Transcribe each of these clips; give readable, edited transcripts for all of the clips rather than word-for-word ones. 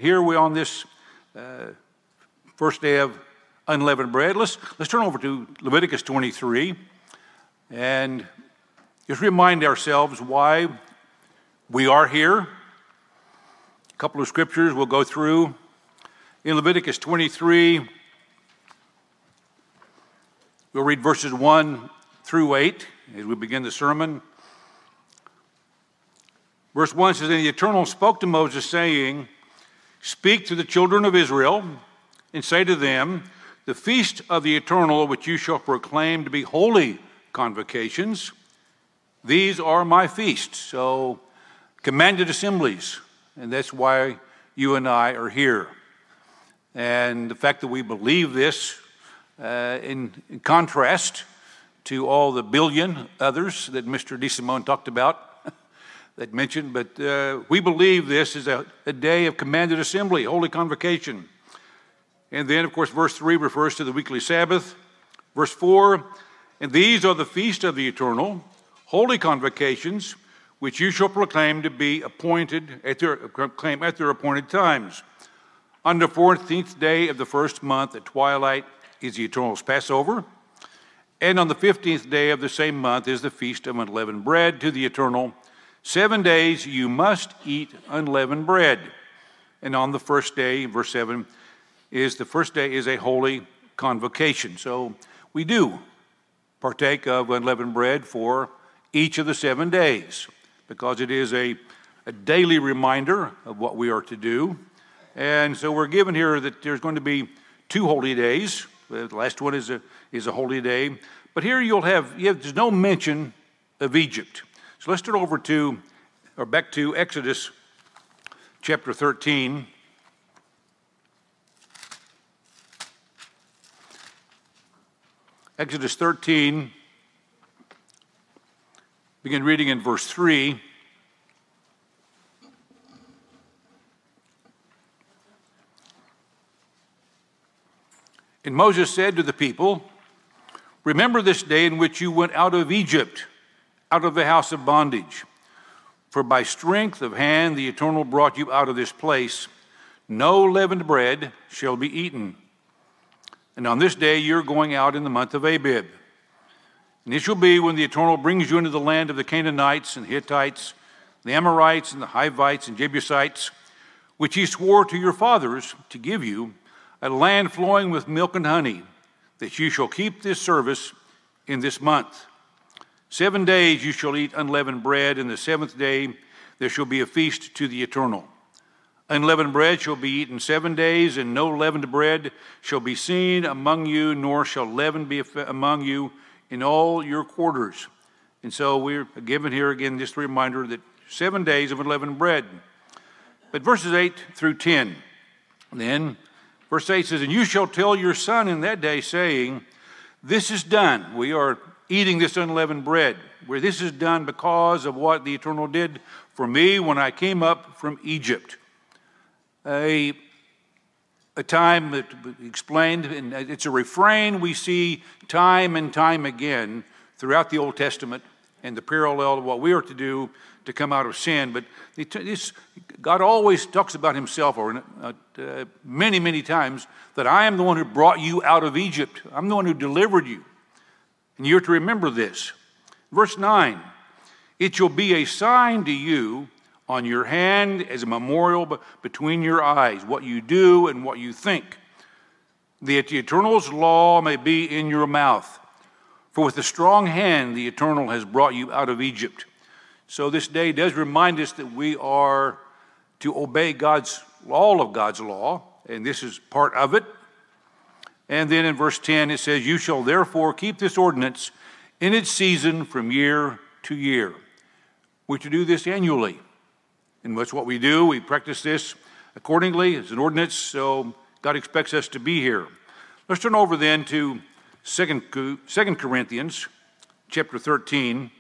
here we on this first day of unleavened bread. Let's turn over to Leviticus 23 and just remind ourselves why we are here. A couple of scriptures we'll go through. In Leviticus 23, we'll read verses 1 through 8 as we begin the sermon. Verse 1 says, "And the Eternal spoke to Moses, saying, Speak to the children of Israel, and say to them, The feast of the Eternal, which you shall proclaim to be holy convocations, these are my feasts." So, commanded assemblies, and that's why you and I are here. And the fact that we believe this, in contrast to all the billion others that Mr. DeSimone talked about, that mentioned, but we believe this is a day of commanded assembly, holy convocation. And then, of course, verse 3 refers to the weekly Sabbath. Verse 4, "And these are the feast of the Eternal, holy convocations, which you shall proclaim to be appointed at their appointed times. On the 14th day of the first month at twilight is the Eternal's Passover, and on the 15th day of the same month is the feast of unleavened bread to the Eternal. 7 days you must eat unleavened bread. And on the first day," verse 7, "the first day is a holy convocation." So we do partake of unleavened bread for each of the 7 days because it is a daily reminder of what we are to do. And so we're given here that there's going to be 2 holy days. The last one is a holy day. But here there's no mention of Egypt. So let's turn over back to Exodus chapter 13. Exodus 13, begin reading in verse 3. "And Moses said to the people, Remember this day in which you went out of Egypt, out of the house of bondage. For by strength of hand the Eternal brought you out of this place. No leavened bread shall be eaten. And on this day you're going out in the month of Abib. And it shall be when the Eternal brings you into the land of the Canaanites and Hittites, the Amorites and the Hivites and Jebusites, which he swore to your fathers to give you, a land flowing with milk and honey, that you shall keep this service in this month. 7 days you shall eat unleavened bread, and the 7th day there shall be a feast to the Eternal. Unleavened bread shall be eaten 7 days, and no leavened bread shall be seen among you, nor shall leaven be among you in all your quarters." And so we're given here again this reminder that 7 days of unleavened bread. But verses 8 through 10, then, verse 8 says, "And you shall tell your son in that day, saying, This is done." We are eating this unleavened bread, where this is done because of what the Eternal did for me when I came up from Egypt. A time that explained, and it's a refrain we see time and time again throughout the Old Testament and the parallel of what we are to do to come out of sin. But God always talks about himself, or many, many times, that I am the one who brought you out of Egypt. I'm the one who delivered you. And you're to remember this. Verse 9, "It shall be a sign to you on your hand as a memorial between your eyes, what you do and what you think, that the Eternal's law may be in your mouth. For with a strong hand the Eternal has brought you out of Egypt." So this day does remind us that we are to obey all of God's law, and this is part of it. And then in verse 10 it says, "You shall therefore keep this ordinance in its season from year to year." We're to do this annually. And that's what we do. We practice this accordingly. It's an ordinance, so God expects us to be here. Let's turn over then to 2 Corinthians chapter 13.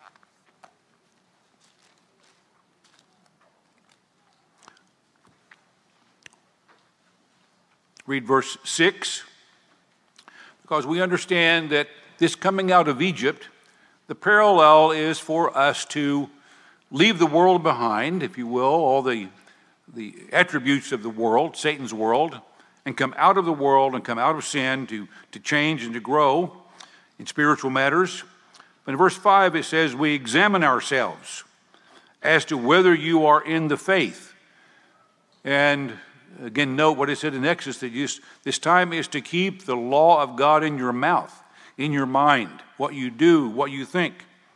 Read verse 6. Because we understand that this coming out of Egypt, the parallel is for us to leave the world behind, if you will, all the the attributes of the world, Satan's world, and come out of the world and come out of sin to change and to grow in spiritual matters. But in verse 5 it says, we examine ourselves as to whether you are in the faith. And again, note what it said in Exodus, that this time is to keep the law of God in your mouth, in your mind, what you do, what you think.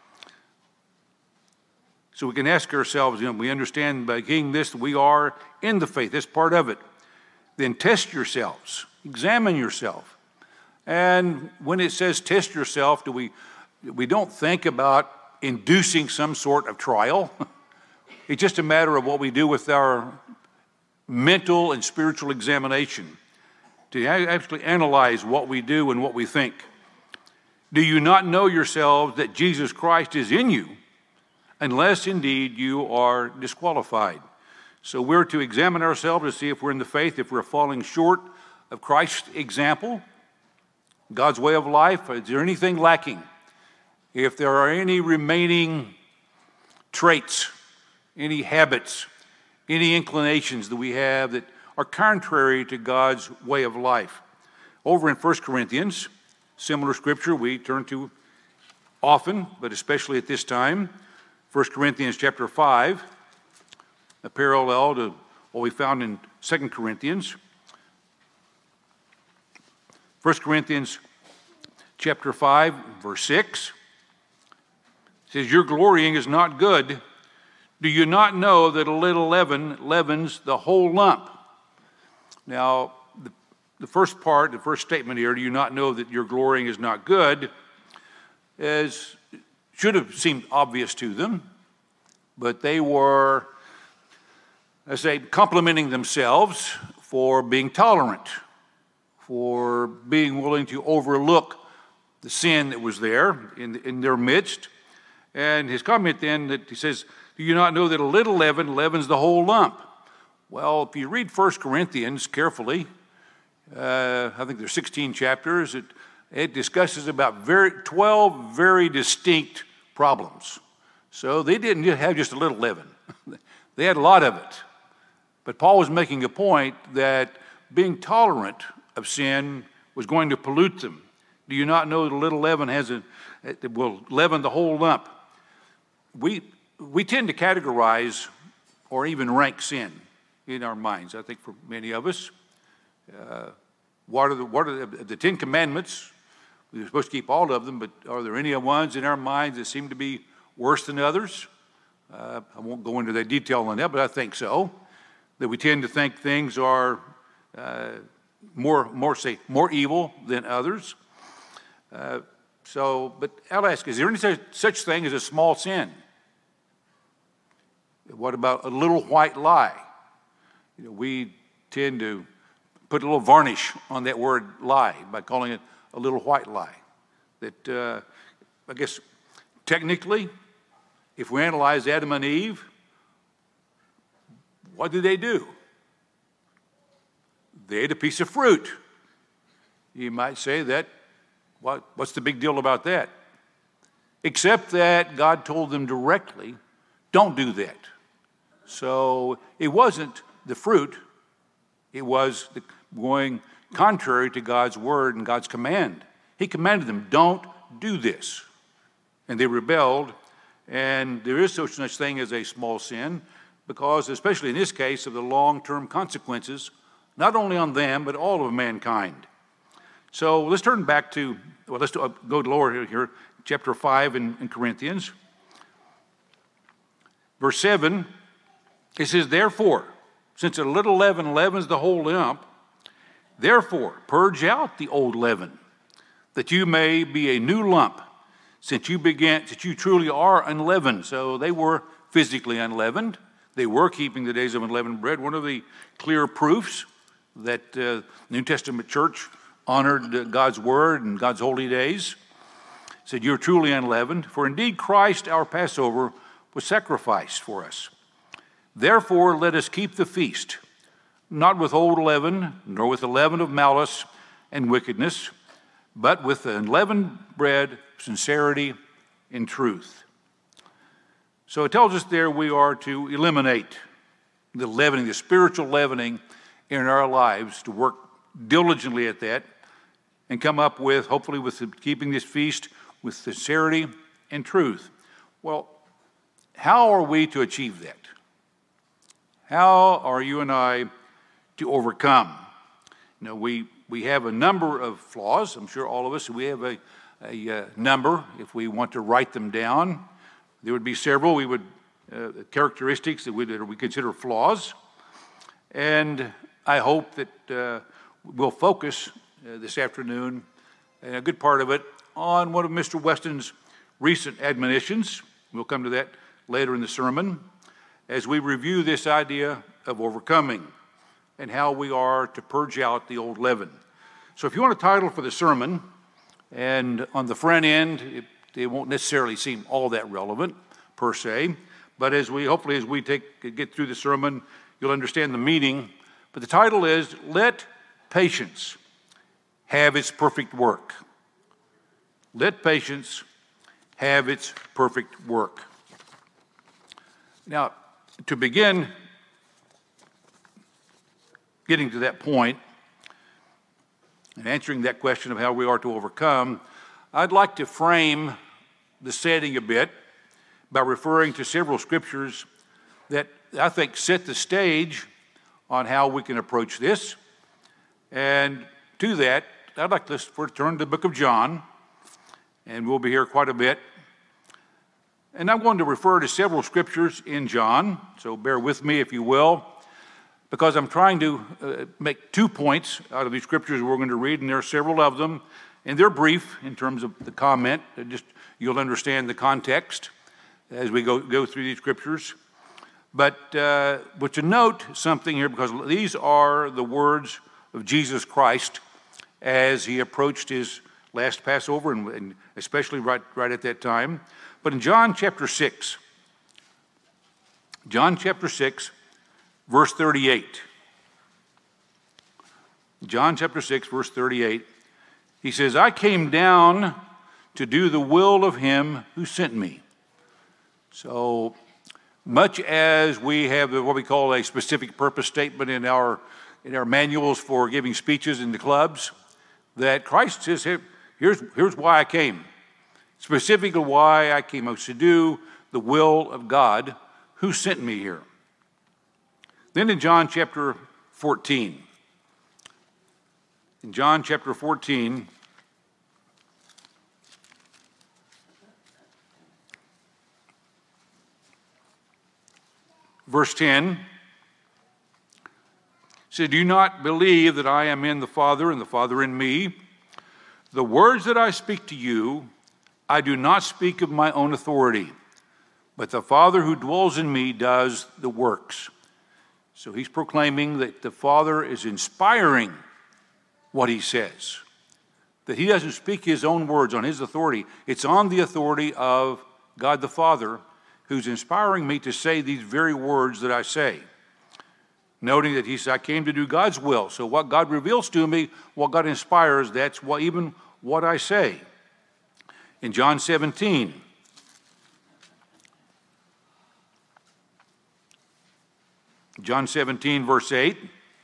So we can ask ourselves, we understand by getting this, we are in the faith. That's part of it. Then test yourselves, examine yourself. And when it says test yourself, we don't think about inducing some sort of trial. It's just a matter of what we do with our mental and spiritual examination to actually analyze what we do and what we think. Do you not know yourselves that Jesus Christ is in you, unless indeed you are disqualified? So we're to examine ourselves to see if we're in the faith, if we're falling short of Christ's example, God's way of life. Is there anything lacking? If there are any remaining traits, any habits, any inclinations that we have that are contrary to God's way of life. Over in 1 Corinthians, similar scripture we turn to often, but especially at this time, 1 Corinthians chapter 5, a parallel to what we found in 2 Corinthians. 1 Corinthians chapter 5, verse 6, says, your glorying is not good. Do you not know that a little leaven leavens the whole lump? Now, the first part, the first statement here, do you not know that your glorying is not good, should have seemed obvious to them, but they were, I say, complimenting themselves for being tolerant, for being willing to overlook the sin that was there in their midst. And his comment then, that he says, do you not know that a little leaven leavens the whole lump? Well, if you read 1 Corinthians carefully, I think there's 16 chapters, it discusses about 12 very distinct problems. So they didn't have just a little leaven. They had a lot of it. But Paul was making a point that being tolerant of sin was going to pollute them. Do you not know that a little leaven it will leaven the whole lump? We tend to categorize or even rank sin in our minds. I think for many of us, what are the 10 Commandments? We're supposed to keep all of them, but are there any ones in our minds that seem to be worse than others? I won't go into the detail on that, but I think so. That we tend to think things are more evil than others. But I'll ask, is there any such thing as a small sin? What about a little white lie? We tend to put a little varnish on that word lie by calling it a little white lie. That, I guess, technically, if we analyze Adam and Eve, what did they do? They ate a piece of fruit. You might say that, what's the big deal about that? Except that God told them directly, don't do that. So it wasn't the fruit, it was going contrary to God's word and God's command. He commanded them, don't do this. And they rebelled, and there is such thing as a small sin, because especially in this case of the long-term consequences, not only on them, but all of mankind. So let's turn back to, let's go lower here, chapter 5 in Corinthians. Verse 7, it says, therefore, since a little leaven leavens the whole lump, therefore purge out the old leaven, that you may be a new lump, since you truly are unleavened. So they were physically unleavened. They were keeping the days of unleavened bread. One of the clear proofs that the New Testament church honored God's word and God's holy days. Said, you're truly unleavened, for indeed Christ our Passover was sacrificed for us. Therefore let us keep the feast, not with old leaven, nor with the leaven of malice and wickedness, but with the unleavened bread, sincerity and truth. So it tells us there we are to eliminate the leavening, the spiritual leavening in our lives, to work diligently at that and come up with, hopefully with keeping this feast with sincerity and truth. Well, how are we to achieve that? How are you and I to overcome? You know, we have a number of flaws. I'm sure all of us, we have a number. If we want to write them down, there would be several characteristics that we consider flaws. And I hope that we'll focus this afternoon, and a good part of it, on one of Mr. Weston's recent admonitions. We'll come to that later in the sermon as we review this idea of overcoming and how we are to purge out the old leaven. So if you want a title for the sermon, and on the front end, it won't necessarily seem all that relevant per se, but as we get through the sermon, you'll understand the meaning. But the title is, Let Patience Have Its Perfect Work. Let patience have its perfect work. Now, to begin getting to that point and answering that question of how we are to overcome, I'd like to frame the setting a bit by referring to several scriptures that I think set the stage on how we can approach this. And to that, I'd like to turn to the book of John, and we'll be here quite a bit. And I'm going to refer to several scriptures in John, so bear with me if you will, because I'm trying to make 2 points out of these scriptures we're going to read, and there are several of them, and they're brief in terms of the comment. You'll understand the context as we go through these scriptures. But to note something here, because these are the words of Jesus Christ as he approached his last Passover, and especially right at that time. But in John chapter 6, verse 38. John chapter 6, verse 38, he says, I came down to do the will of him who sent me. So much as we have what we call a specific purpose statement in our manuals for giving speeches in the clubs, that Christ says, here's why I came. Specifically why I came, was to do the will of God who sent me here. Then in John chapter 14, verse 10, said, do you not believe that I am in the Father and the Father in me? The words that I speak to you, I do not speak of my own authority, but the Father who dwells in me does the works. So he's proclaiming that the Father is inspiring what he says, that he doesn't speak his own words on his authority. It's on the authority of God the Father who's inspiring me to say these very words that I say. Noting that he said, I came to do God's will. So what God reveals to me, what God inspires, that's even what I say. In John 17, verse 8,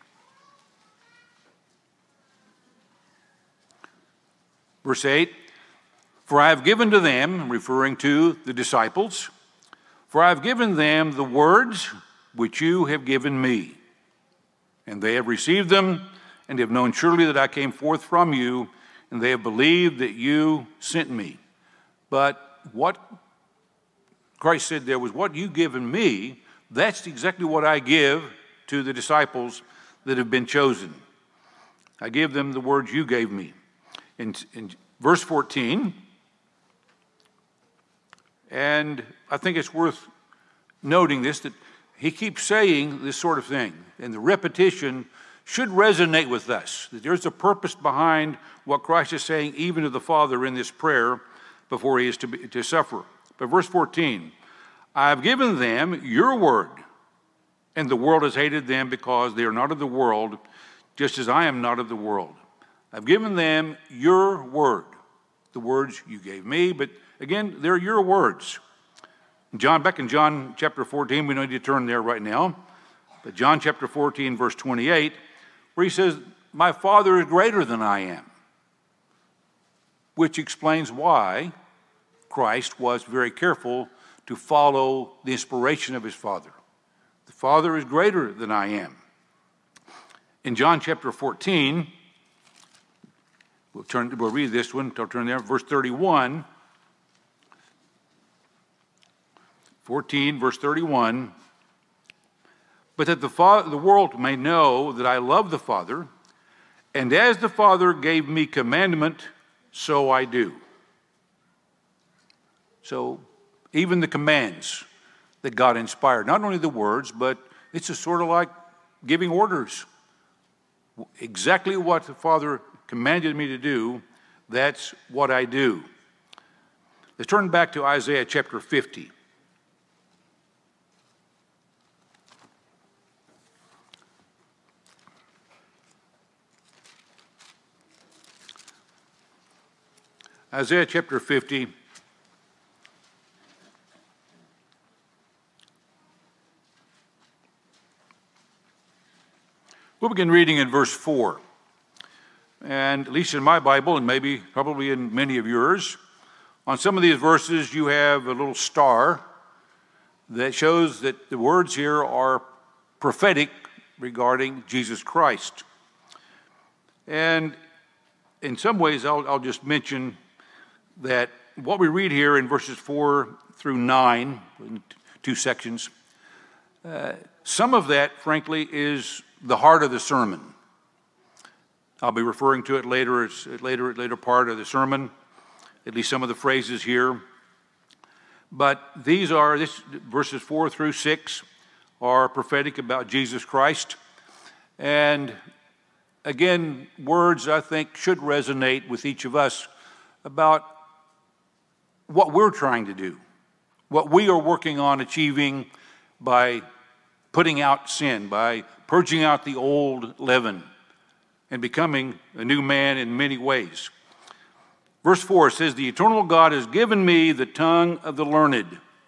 for I have given to them, referring to the disciples, for I have given them the words which you have given me, and they have received them, and have known surely that I came forth from you, and they have believed that you sent me. But what Christ said there was, what you've given me, that's exactly what I give to the disciples that have been chosen. I give them the words you gave me. In verse 14, and I think it's worth noting this, that he keeps saying this sort of thing, and the repetition should resonate with us, that there's a purpose behind what Christ is saying even to the Father in this prayer before he is to suffer. But verse 14, I have given them your word, and the world has hated them because they are not of the world, just as I am not of the world. I've given them your word, the words you gave me, but again, they're your words. Back in John chapter 14, we don't need to turn there right now, but John chapter 14, verse 28, where he says, my Father is greater than I am, which explains why Christ was very careful to follow the inspiration of his Father. The Father is greater than I am. In John chapter 14, we'll read this one, I'll turn there, verse 31. 14, verse 31. But that the world may know that I love the Father, and as the Father gave me commandment, so I do. So even the commands that God inspired, not only the words, but it's just sort of like giving orders. Exactly what the Father commanded me to do, that's what I do. Let's turn back to Isaiah chapter 50. Isaiah chapter 50. We'll begin reading in verse 4. And at least in my Bible, and maybe probably in many of yours, on some of these verses you have a little star that shows that the words here are prophetic regarding Jesus Christ. And in some ways, I'll just mention that what we read here in verses 4 through 9, in two sections, some of that, frankly, is the heart of the sermon. I'll be referring to it later. It's later part of the sermon, at least some of the phrases here. But verses 4 through 6 are prophetic about Jesus Christ. And again, words I think should resonate with each of us about what we're trying to do, what we are working on achieving by putting out sin, by purging out the old leaven and becoming a new man in many ways. Verse 4 says, the eternal God has given me the tongue of the learned.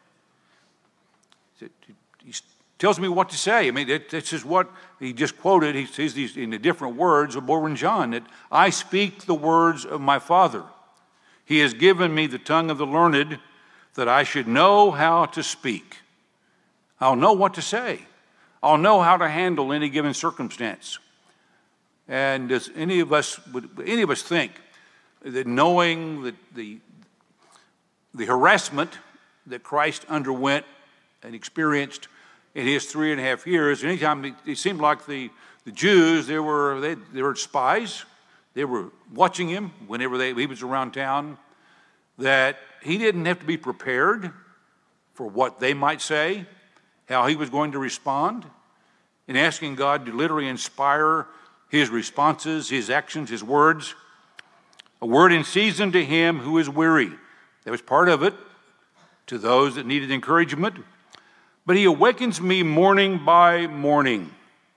He tells me what to say. I mean, this is what he just quoted. He says these in the different words of over in John, that I speak the words of my Father. He has given me the tongue of the learned that I should know how to speak. I'll know what to say. I'll know how to handle any given circumstance. And does any of us think that knowing that the harassment that Christ underwent and experienced in his 3.5 years, anytime it seemed like the Jews, they were spies. They were watching him whenever he was around town, that he didn't have to be prepared for what they might say, how he was going to respond, and asking God to literally inspire his responses, his actions, his words. A word in season to him who is weary. That was part of it, to those that needed encouragement. But he awakens me morning by morning.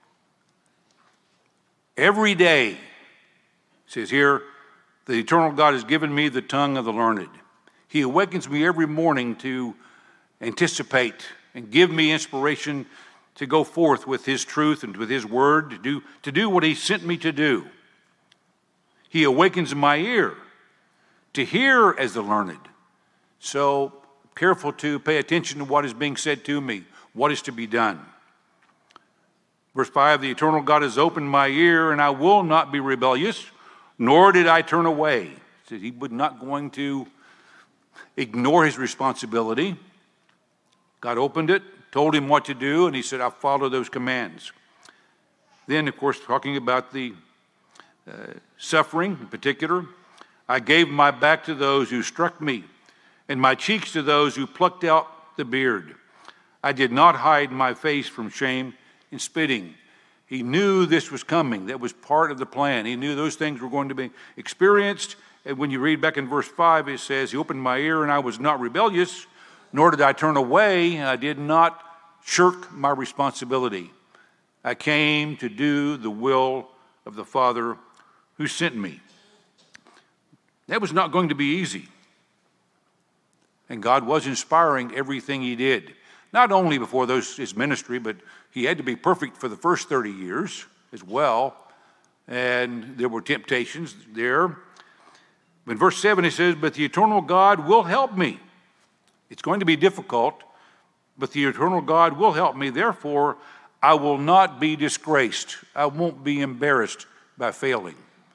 Every day, it says here, the eternal God has given me the tongue of the learned. He awakens me every morning to anticipate and give me inspiration to go forth with his truth and with his word, to do what he sent me to do. He awakens my ear to hear as the learned. So careful to pay attention to what is being said to me, what is to be done. Verse 5, the eternal God has opened my ear, and I will not be rebellious, nor did I turn away. He was not going to ignore his responsibility. God opened it, told him what to do, and he said, I'll follow those commands. Then, of course, talking about the suffering in particular, I gave my back to those who struck me, and my cheeks to those who plucked out the beard. I did not hide my face from shame and spitting. He knew this was coming. That was part of the plan. He knew those things were going to be experienced. And when you read back in verse 5, it says, he opened my ear, and I was not rebellious, nor did I turn away. I did not shirk my responsibility. I came to do the will of the Father who sent me. That was not going to be easy. And God was inspiring everything he did. not only before his ministry, but he had to be perfect for the first 30 years as well. And there were temptations there. In verse 7, he says, but the eternal God will help me. It's going to be difficult, but the eternal God will help me. Therefore, I will not be disgraced. I won't be embarrassed by failing.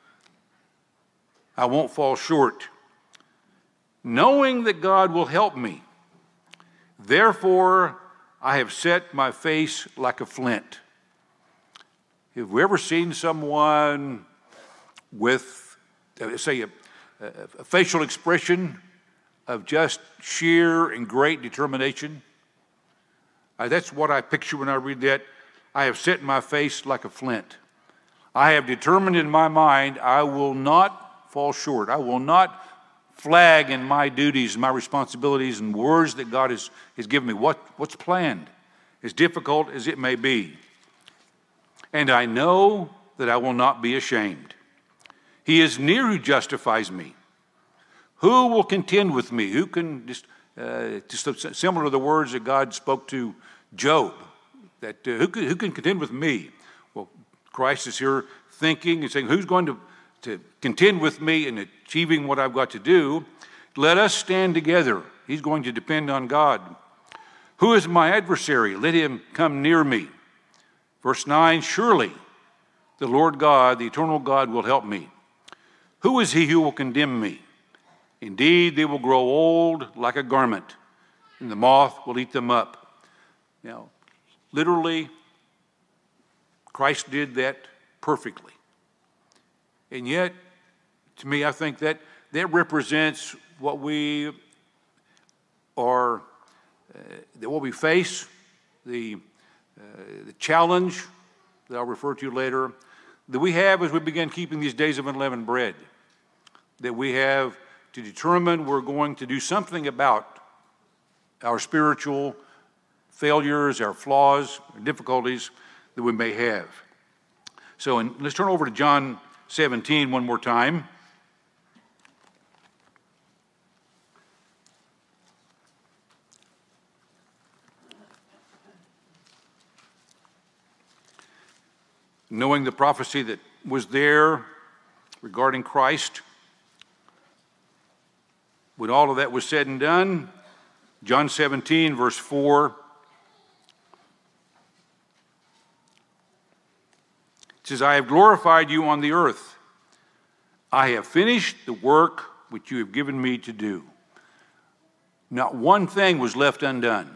I won't fall short. Knowing that God will help me, therefore, I have set my face like a flint. Have we ever seen someone with, say, a facial expression of just sheer and great determination? That's what I picture when I read that. I have set my face like a flint. I have determined in my mind I will not fall short. I will not flag in my duties, my responsibilities, and words that God has given me. What's planned, as difficult as it may be. And I know that I will not be ashamed. He is near who justifies me. Who will contend with me? Who can, just similar to the words that God spoke to Job, that who can contend with me? Well, Christ is here thinking and saying, who's going to contend with me in achieving what I've got to do? Let us stand together. He's going to depend on God. Who is my adversary? Let him come near me. Verse 9, surely the Lord God, the eternal God, will help me. Who is he who will condemn me? Indeed, they will grow old like a garment, and the moth will eat them up. Now, literally, Christ did that perfectly. And yet, to me, I think that represents what we are, what we face, the challenge that I'll refer to later, that we have as we begin keeping these days of unleavened bread, that we have to determine we're going to do something about our spiritual failures, our flaws, our difficulties that we may have. So let's turn over to John 17 one more time. Knowing the prophecy that was there regarding Christ, when all of that was said and done, John 17, verse 4, it says, I have glorified you on the earth. I have finished the work which you have given me to do. Not one thing was left undone.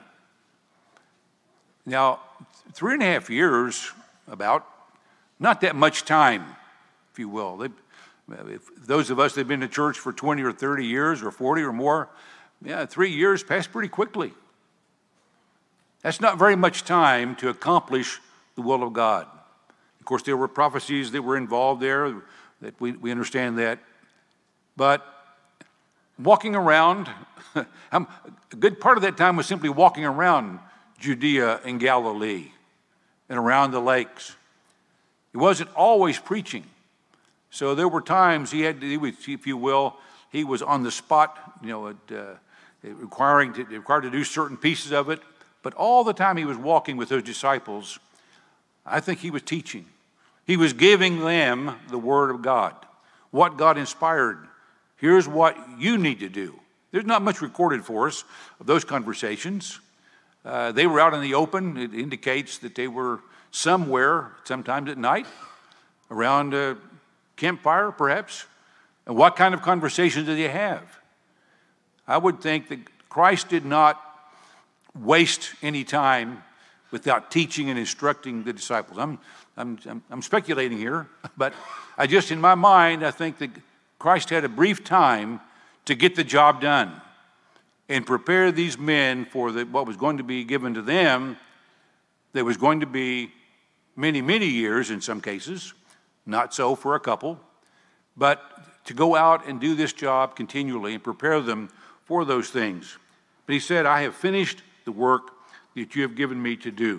Now, 3.5 years, about, not that much time, if you will. If those of us that have been to church for 20 or 30 years or 40 or more, 3 years passed pretty quickly. That's not very much time to accomplish the will of God. Of course, there were prophecies that were involved there, that we understand that. But walking around, a good part of that time was simply walking around Judea and Galilee and around the lakes. He wasn't always preaching. So there were times he was, if you will, he was on the spot, required to do certain pieces of it. But all the time he was walking with those disciples, I think he was teaching. He was giving them the Word of God, what God inspired. Here's what you need to do. There's not much recorded for us of those conversations. They were out in the open. It indicates that they were somewhere, sometimes at night, around a campfire, perhaps. And what kind of conversations did they have? I would think that Christ did not waste any time without teaching and instructing the disciples. I'm speculating here, but I just, in my mind, I think that Christ had a brief time to get the job done and prepare these men for what was going to be given to them. There was going to be many, many years in some cases, not so for a couple, but to go out and do this job continually and prepare them for those things. But he said, I have finished the work that you have given me to do.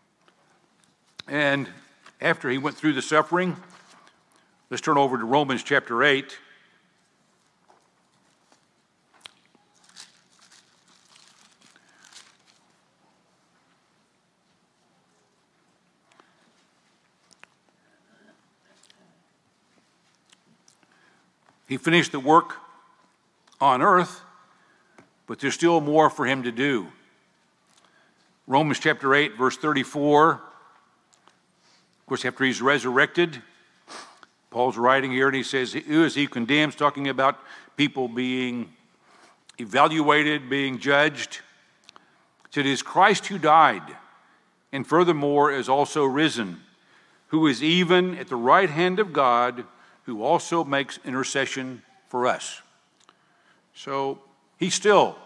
And after he went through the suffering, let's turn over to Romans chapter 8. He finished the work on earth, but there's still more for him to do. Romans chapter 8, verse 34, of course, after he's resurrected, Paul's writing here, and he says, who is he condemns, talking about people being evaluated, being judged. He said, it is Christ who died, and furthermore is also risen, who is even at the right hand of God, who also makes intercession for us. So he's still,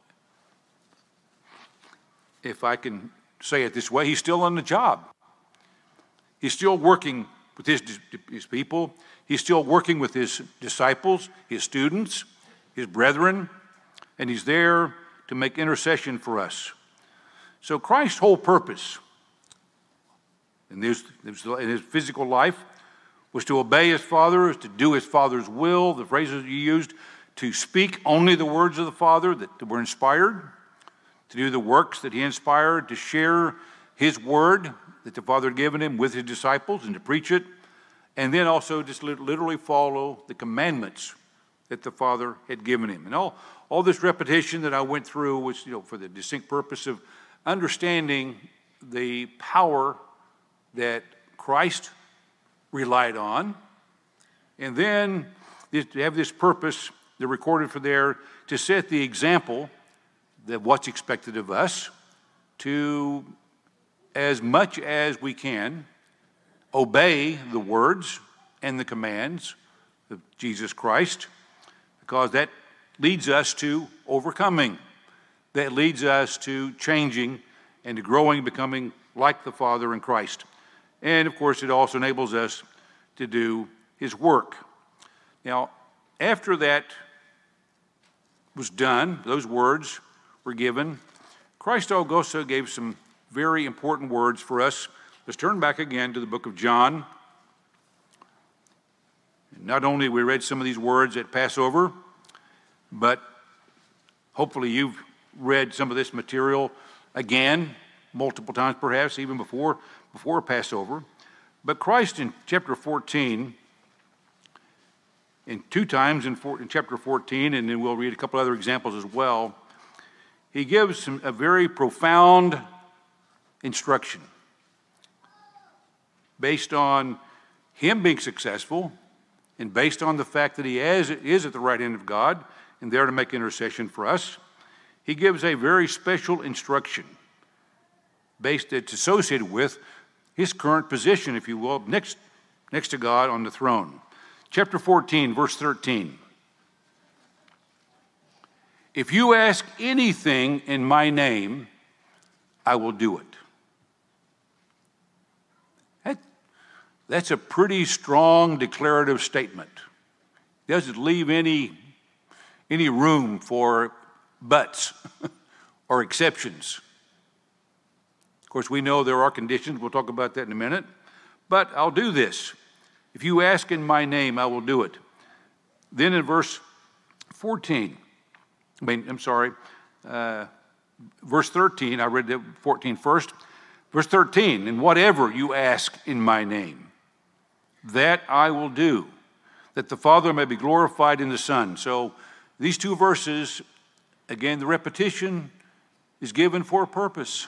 if I can say it this way, he's still on the job. He's still working with his people. He's still working with his disciples, his students, his brethren, and he's there to make intercession for us. So Christ's whole purpose in his physical life was to obey his Father, to do his Father's will, the phrases he used, to speak only the words of the Father that were inspired, to do the works that he inspired, to share his word that the Father had given him with his disciples and to preach it, and then also just literally follow the commandments that the Father had given him. And all this repetition that I went through was, for the distinct purpose of understanding the power that Christ relied on, and then to have this purpose, they're recorded for there, to set the example that what's expected of us, to, as much as we can, obey the words and the commands of Jesus Christ, because that leads us to overcoming. That leads us to changing and to growing, becoming like the Father in Christ. And, of course, it also enables us to do his work. Now, after that was done, those words were given, Christ also gave some very important words for us. Let's turn back again to the book of John. Not only we read some of these words at Passover, but hopefully you've read some of this material again, multiple times perhaps, even before Passover. But Christ in chapter 14, and two times in chapter 14, and then we'll read a couple other examples as well, he gives a very profound instruction based on him being successful and based on the fact that he is at the right hand of God and there to make intercession for us. He gives a very special instruction that's associated with his current position, if you will, next to God on the throne. Chapter 14, verse 13. If you ask anything in my name, I will do it. That's a pretty strong declarative statement. It doesn't leave any room for buts or exceptions. Of course, we know there are conditions. We'll talk about that in a minute. But I'll do this. If you ask in my name, I will do it. Then in verse 13, I read the 14 first. Verse 13, and whatever you ask in my name, that I will do, that the Father may be glorified in the Son. So these two verses, again, the repetition is given for a purpose.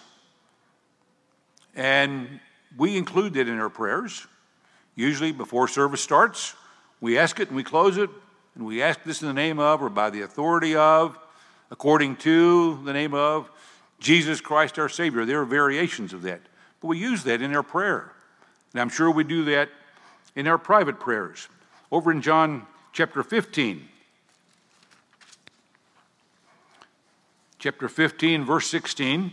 And we include that in our prayers. Usually before service starts, we ask it and we close it, and we ask this in the name of, or by the authority of, according to the name of Jesus Christ our Savior. There are variations of that, but we use that in our prayer. And I'm sure we do that in our private prayers. Over in John chapter 15, verse 16,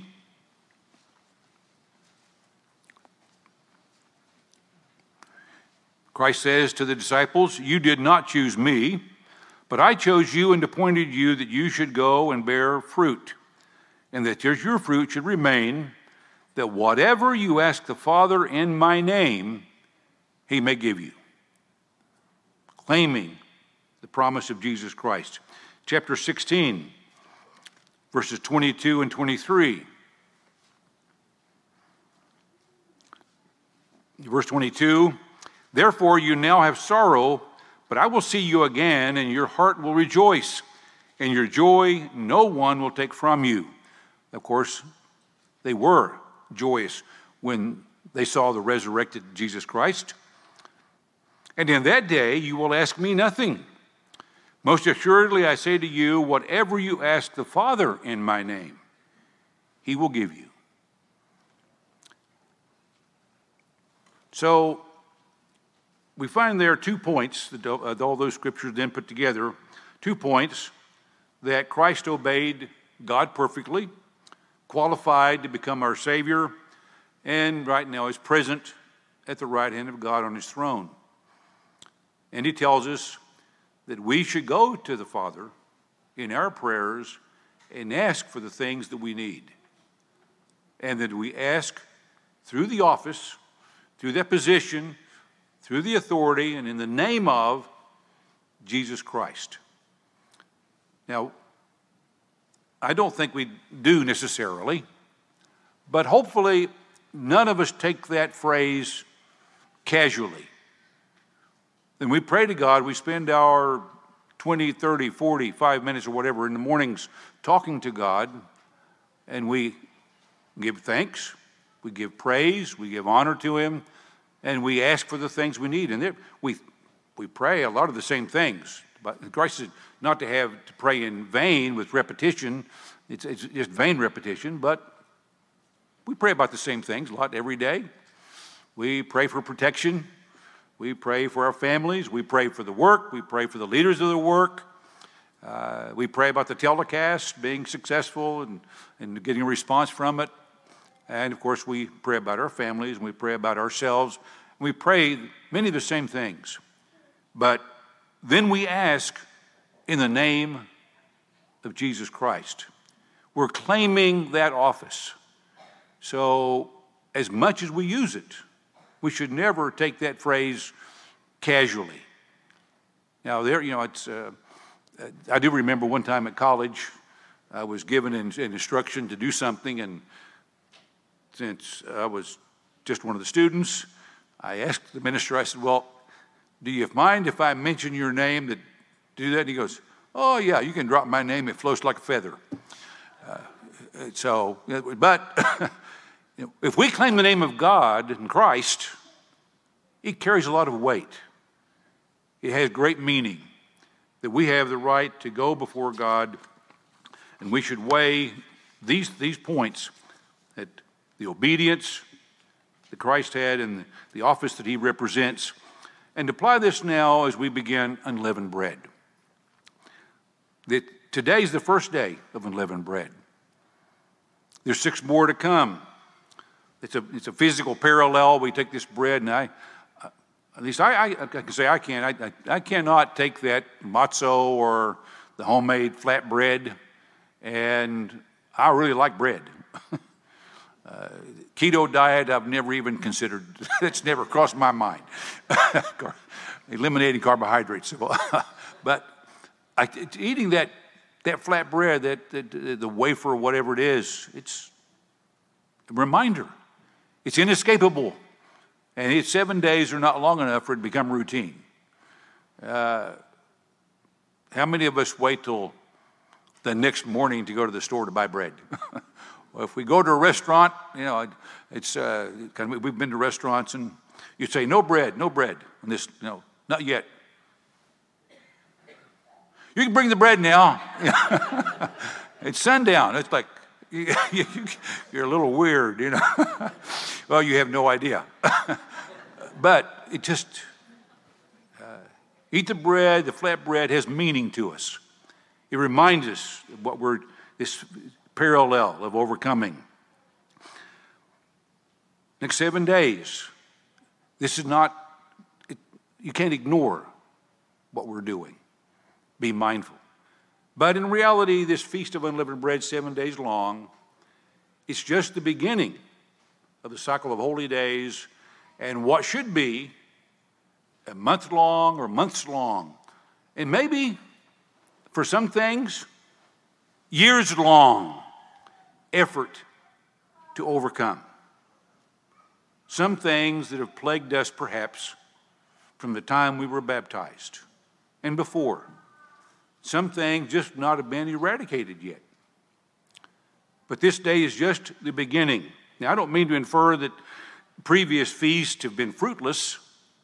Christ says to the disciples, you did not choose me, but I chose you and appointed you that you should go and bear fruit, and that your fruit should remain, that whatever you ask the Father in my name, he may give you. Claiming the promise of Jesus Christ. Chapter 16, verses 22 and 23. Verse 22, therefore you now have sorrow, But I will see you again, and your heart will rejoice, and your joy no one will take from you. Of course, they were joyous when they saw the resurrected Jesus Christ. And in that day you will ask me nothing. Most assuredly I say to you, whatever you ask the Father in my name, he will give you. So we find there 2 points that all those scriptures then put together, 2 points: that Christ obeyed God perfectly, qualified to become our Savior, and right now is present at the right hand of God on his throne. And he tells us that we should go to the Father in our prayers and ask for the things that we need. And that we ask through the office, through that position, through the authority, and in the name of Jesus Christ. Now, I don't think we do necessarily, but hopefully none of us take that phrase casually. Then we pray to God, we spend our 20, 30, 45 minutes or whatever in the mornings talking to God, and we give thanks, we give praise, we give honor to him, and we ask for the things we need. And we pray a lot of the same things. But Christ said not to have to pray in vain with repetition. It's just vain repetition, but we pray about the same things a lot every day. We pray for protection. We pray for our families. We pray for the work. We pray for the leaders of the work. We pray about the telecast being successful and getting a response from it. And, of course, we pray about our families, and we pray about ourselves. We pray many of the same things. But then we ask in the name of Jesus Christ. We're claiming that office. So as much as we use it, we should never take that phrase casually. Now, I do remember one time at college, I was given an instruction to do something, and since I was just one of the students, I asked the minister, I said, well, do you mind if I mention your name to do that? And he goes, oh, yeah, you can drop my name. It floats like a feather. But if we claim the name of God and Christ, it carries a lot of weight. It has great meaning that we have the right to go before God, and we should weigh these points, that the obedience that Christ had and the office that he represents, and apply this now as we begin unleavened bread. Today's the first day of unleavened bread. There's 6 more to come. It's a physical parallel. We take this bread, and I can say I cannot take that matzo or the homemade flatbread, and I really like bread. Keto diet, I've never even considered. It's never crossed my mind. Eliminating carbohydrates. But eating that flatbread, the wafer, whatever it is, it's a reminder. It's inescapable. And 7 days are not long enough for it to become routine. How many of us wait till the next morning to go to the store to buy bread? Well, if we go to a restaurant, we've been to restaurants and you say, no bread. And this, not yet. You can bring the bread now. It's sundown. It's like, you're a little weird, Well, you have no idea. But it just, eat the bread, the flatbread has meaning to us. It reminds us of this parallel of overcoming. Next 7 days, this is not, you can't ignore what we're doing. Be mindful. But in reality, this Feast of Unleavened Bread, 7 days long, it's just the beginning of the cycle of holy days and what should be a month long or months long. And maybe, for some things, years long effort to overcome. Some things that have plagued us perhaps from the time we were baptized. and before. Some things just not have been eradicated yet. But this day is just the beginning. Now, I don't mean to infer that previous feasts have been fruitless,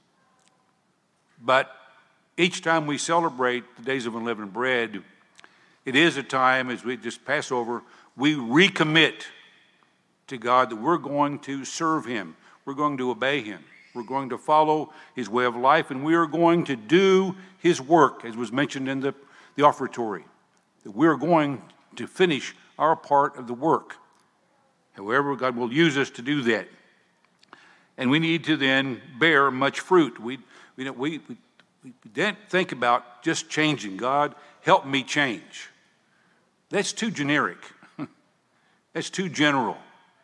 but each time we celebrate the days of unleavened bread, it is a time, as we just pass over, we recommit to God that we're going to serve him. We're going to obey him. We're going to follow his way of life, and we are going to do his work, as was mentioned in the offertory. That we're going to finish our part of the work. However, God will use us to do that. And we need to then bear much fruit. We didn't think about just changing. God, help me change. That's too generic. That's too general.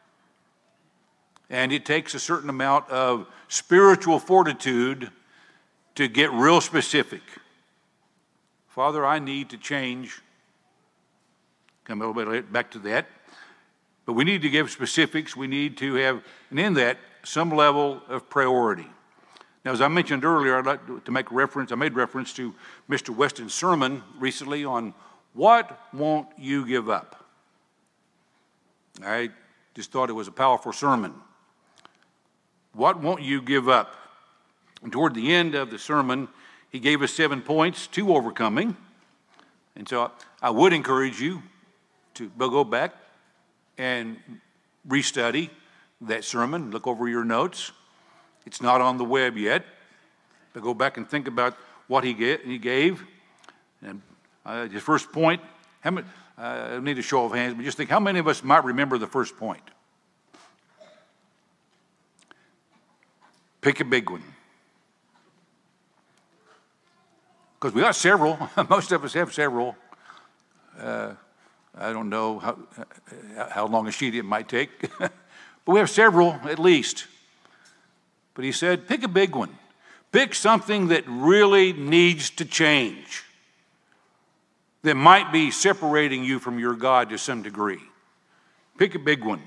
And it takes a certain amount of spiritual fortitude to get real specific. Father, I need to change. Come a little bit back to that. But we need to give specifics. We need to have, and in that, some level of priority. Now, as I mentioned earlier, I'd like to make reference, I made reference to Mr. Weston's sermon recently on what won't you give up? I just thought it was a powerful sermon. What won't you give up? And toward the end of the sermon, he gave us 7 points to overcoming. And so I would encourage you to go back and restudy that sermon, look over your notes. It's not on the web yet, but go back and think about what he gave. And the first point, how many, I need a show of hands, but just think, how many of us might remember the first point? Pick a big one. Because we got several. Most of us have several. I don't know how long a sheet it might take, but we have several at least. But he said, pick a big one. Pick something that really needs to change, that might be separating you from your God to some degree. Pick a big one.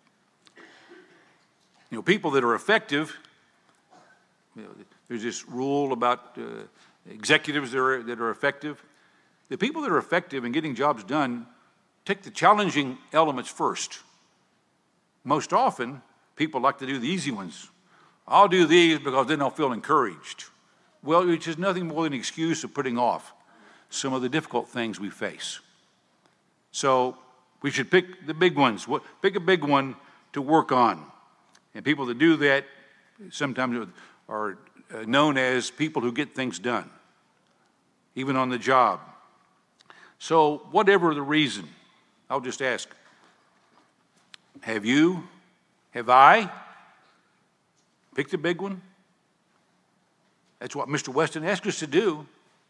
You know, people that are effective, there's this rule about executives that are effective. The people that are effective in getting jobs done take the challenging elements first. Most often, people like to do the easy ones. I'll do these because then I'll feel encouraged. Well, which is nothing more than an excuse of putting off some of the difficult things we face. So we should pick the big ones. Pick a big one to work on. And people that do that sometimes are known as people who get things done, even on the job. So whatever the reason, I'll just ask, have I picked a big one? That's what Mr. Weston asked us to do.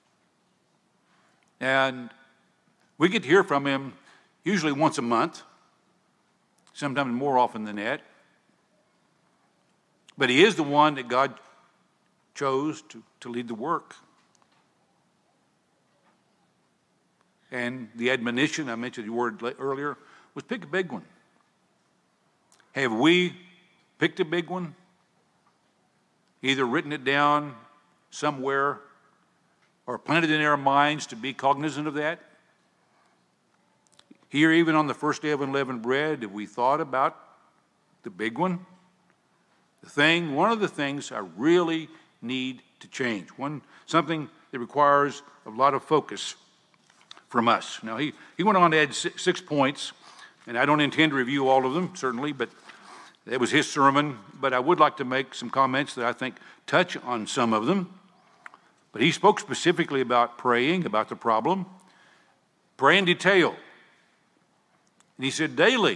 And we get to hear from him usually once a month, sometimes more often than that. But he is the one that God chose to lead the work. And the admonition, I mentioned the word earlier, was pick a big one. Have we picked a big one? Either written it down somewhere or planted it in our minds to be cognizant of that? Here, even on the first day of unleavened bread, have we thought about the big one? One of the things I really need to change. Something that requires a lot of focus from us. Now, he went on to add 6 points, and I don't intend to review all of them, certainly, but that was his sermon. But I would like to make some comments that I think touch on some of them. But he spoke specifically about praying, about the problem. Pray in detail. And he said daily.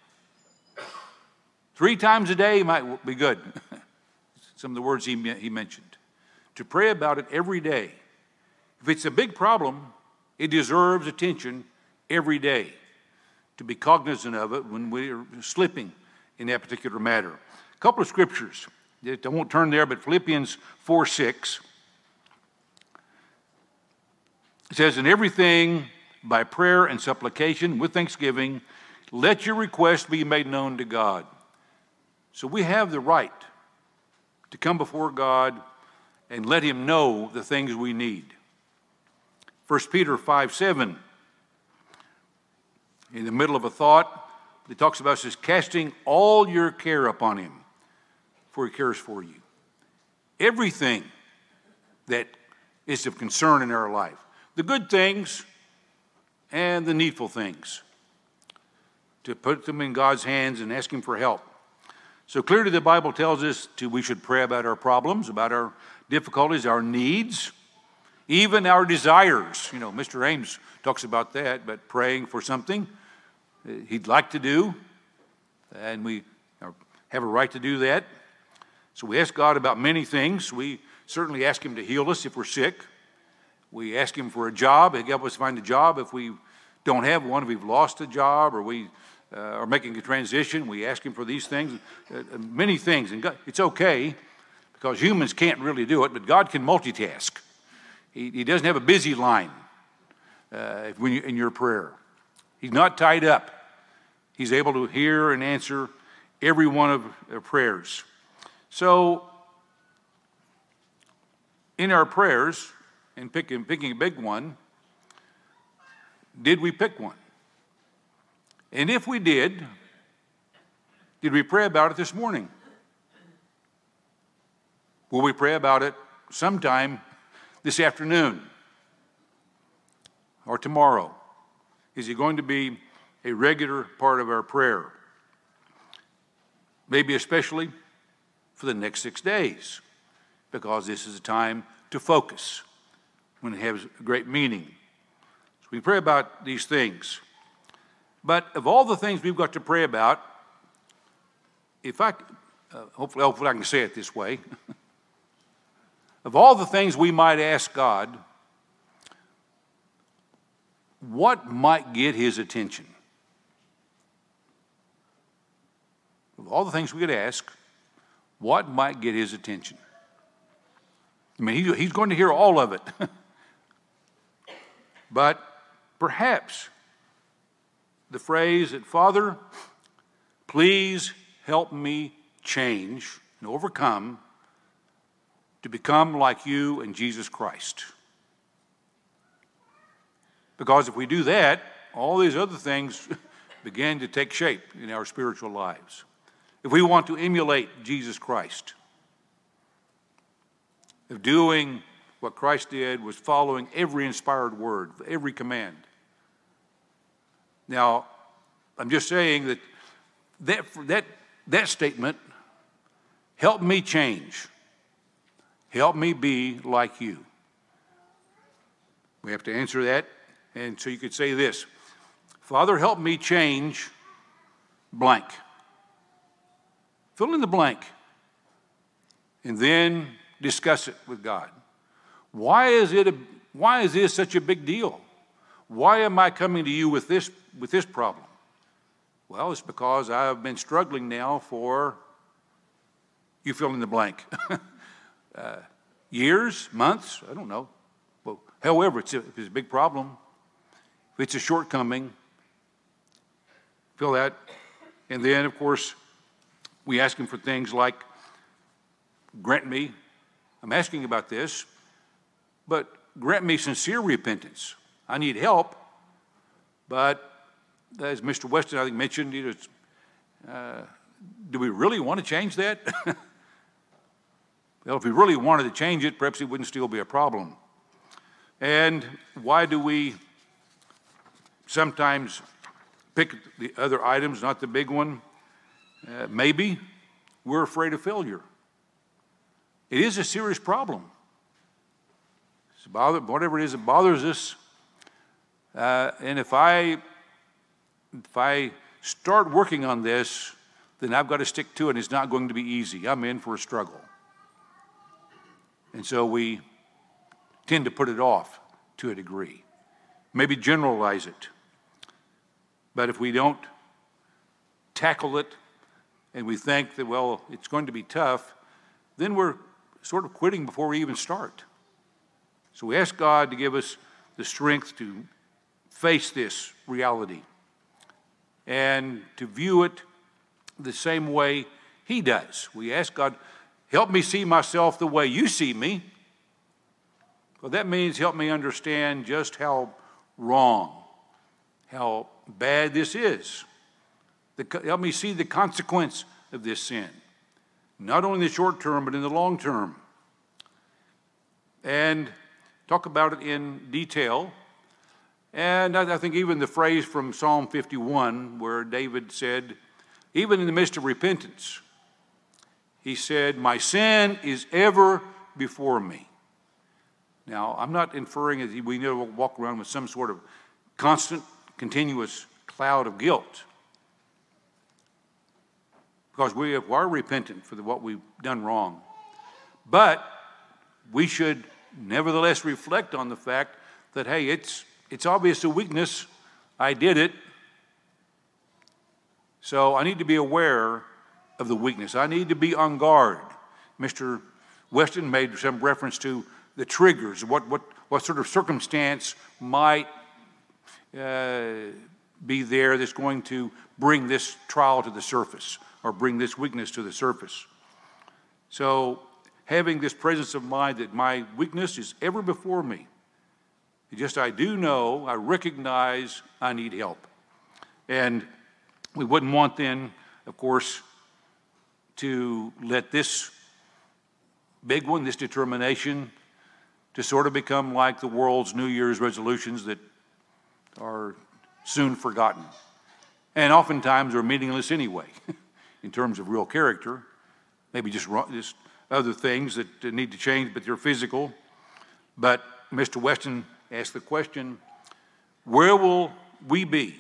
3 times a day might be good. Some of the words he mentioned. To pray about it every day. If it's a big problem, it deserves attention every day. To be cognizant of it when we're slipping in that particular matter. A couple of scriptures. I won't turn there, but Philippians 4:6. It says, in everything by prayer and supplication with thanksgiving, let your requests be made known to God. So we have the right to come before God and let him know the things we need. 1 Peter 5:7. In the middle of a thought, it talks about this, casting all your care upon him, for he cares for you. Everything that is of concern in our life, the good things and the needful things, to put them in God's hands and ask him for help. So clearly the Bible tells us we should pray about our problems, about our difficulties, our needs, even our desires. You know, Mr. Ames talks about that, but praying for something he'd like to do, and we have a right to do that. So we ask God about many things. We certainly ask him to heal us if we're sick. We ask him for a job. He'll help us find a job if we don't have one, if we've lost a job, or we are making a transition. We ask him for these things, many things. And God, it's okay, because humans can't really do it, but God can multitask. He doesn't have a busy line in your prayer. He's not tied up. He's able to hear and answer every one of our prayers. So, in our prayers, and picking a big one, did we pick one? And if we did we pray about it this morning? Will we pray about it sometime this afternoon or tomorrow? Is it going to be a regular part of our prayer? Maybe especially for the next 6 days, because this is a time to focus when it has great meaning. So we pray about these things. But of all the things we've got to pray about, hopefully I can say it this way, of all the things we might ask God, what might get his attention? Of all the things we could ask, what might get his attention? I mean, he's going to hear all of it. But perhaps the phrase that, Father, please help me change and overcome to become like you and Jesus Christ. Because if we do that, all these other things begin to take shape in our spiritual lives. If we want to emulate Jesus Christ, if doing what Christ did was following every inspired word, every command. Now, I'm just saying that statement, help me change, help me be like you. We have to answer that, and so you could say this, Father, help me change blank. Fill in the blank, and then discuss it with God. Why is this such a big deal? Why am I coming to you with this problem? Well, it's because I've been struggling now for, you fill in the blank, years, months, I don't know. Well, however, if it's a big problem, if it's a shortcoming, fill that. And then, of course, we ask him for things like, grant me, I'm asking about this, but grant me sincere repentance. I need help, but as Mr. Weston, I think, mentioned, do we really want to change that? Well, if we really wanted to change it, perhaps it wouldn't still be a problem. And why do we sometimes pick the other items, not the big one? Maybe we're afraid of failure. It is a serious problem. Whatever it is that bothers us, and if I start working on this, then I've got to stick to it. It's not going to be easy. I'm in for a struggle. And so we tend to put it off to a degree, maybe generalize it. But if we don't tackle it and we think that, well, it's going to be tough, then we're sort of quitting before we even start. So we ask God to give us the strength to face this reality and to view it the same way he does. We ask God, help me see myself the way you see me. Well, that means help me understand just how wrong, how bad this is. Help me see the consequence of this sin, not only in the short term, but in the long term. And talk about it in detail. And I think even the phrase from Psalm 51, where David said, even in the midst of repentance, he said, my sin is ever before me. Now, I'm not inferring that we need to walk around with some sort of constant, continuous cloud of guilt, because we are repentant for what we've done wrong. But we should nevertheless reflect on the fact that, hey, it's obvious a weakness. I did it. So I need to be aware of the weakness. I need to be on guard. Mr. Weston made some reference to the triggers, what sort of circumstance might be there that's going to bring this trial to the surface or bring this weakness to the surface. So having this presence of mind that my weakness is ever before me, I do know, I recognize I need help. And we wouldn't want then, of course, to let this big one, this determination, to sort of become like the world's New Year's resolutions that are soon forgotten. And oftentimes are meaningless anyway, in terms of real character. Maybe just other things that need to change, but they're physical. But Mr. Weston asked the question, where will we be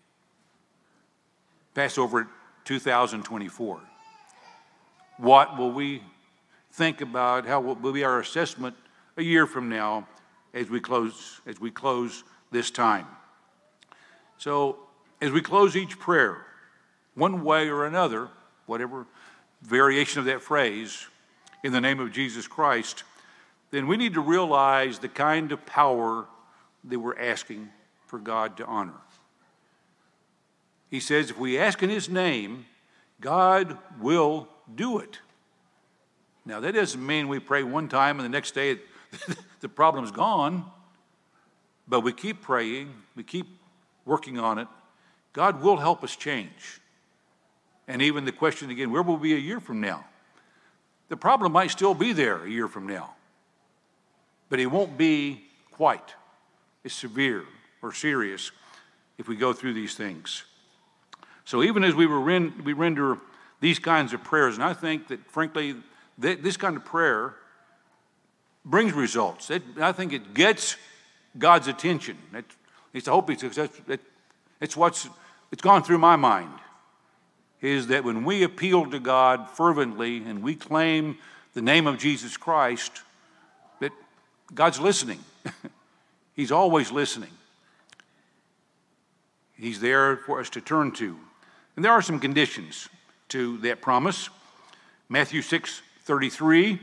Passover 2024? What will we think about? How will be our assessment a year from now as we close this time? So as we close each prayer, one way or another, whatever variation of that phrase, in the name of Jesus Christ, then we need to realize the kind of power that we're asking for God to honor. He says if we ask in his name, God will do it. Now, that doesn't mean we pray one time and the next day the problem's gone, but we keep praying, we keep working on it. God will help us change. And even the question again, where will we be a year from now? The problem might still be there a year from now, but it won't be quite as severe or serious if we go through these things. So even as we render these kinds of prayers, and I think that, frankly, this kind of prayer brings results. I think it gets God's attention. It's what's gone through my mind, is that when we appeal to God fervently and we claim the name of Jesus Christ, that God's listening. He's always listening. He's there for us to turn to. And there are some conditions to that promise. Matthew 6:33.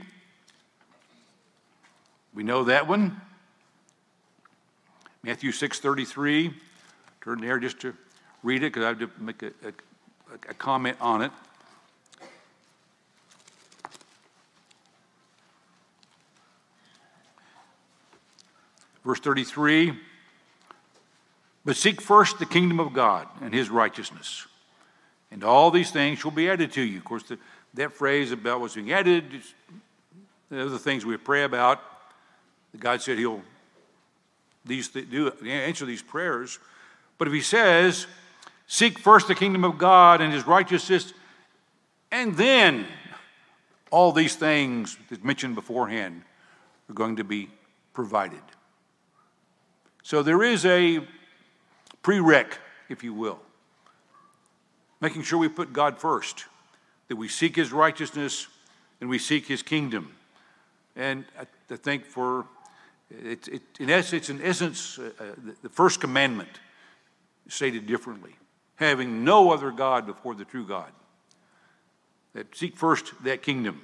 We know that one. Matthew 6:33. Turn there just to read it because I have to make a comment on it. Verse 33. But seek first the kingdom of God and his righteousness, and all these things shall be added to you. Of course, that phrase about what's being added, the other things we pray about, God said he'll answer these prayers. But if he says, seek first the kingdom of God and his righteousness, and then all these things that's mentioned beforehand are going to be provided. So there is a prereq, if you will, making sure we put God first, that we seek his righteousness and we seek his kingdom. And I think in essence, the first commandment stated differently, having no other God before the true God. That seek first that kingdom.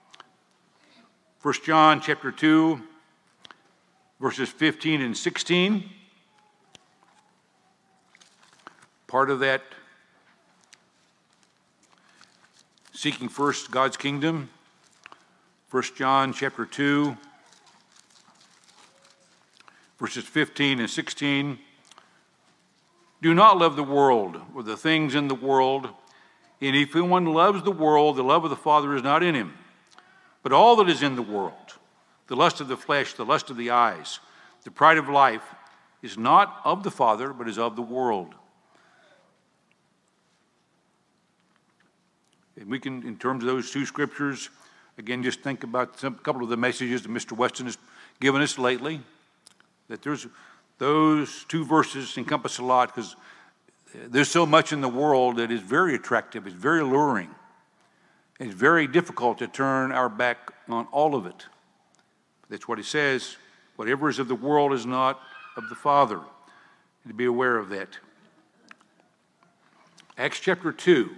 1 John chapter 2, verses 15 and 16. Part of that seeking first God's kingdom. 1 John chapter 2, verses 15 and 16. Do not love the world or the things in the world. And if anyone loves the world, the love of the Father is not in him. But all that is in the world, the lust of the flesh, the lust of the eyes, the pride of life, is not of the Father, but is of the world. And we can, in terms of those two scriptures, again, just think about a couple of the messages that Mr. Weston has given us lately, that those two verses encompass a lot, because there's so much in the world that is very attractive, it's very alluring. It's very difficult to turn our back on all of it. That's what he says. Whatever is of the world is not of the Father. To be aware of that. Acts chapter 2.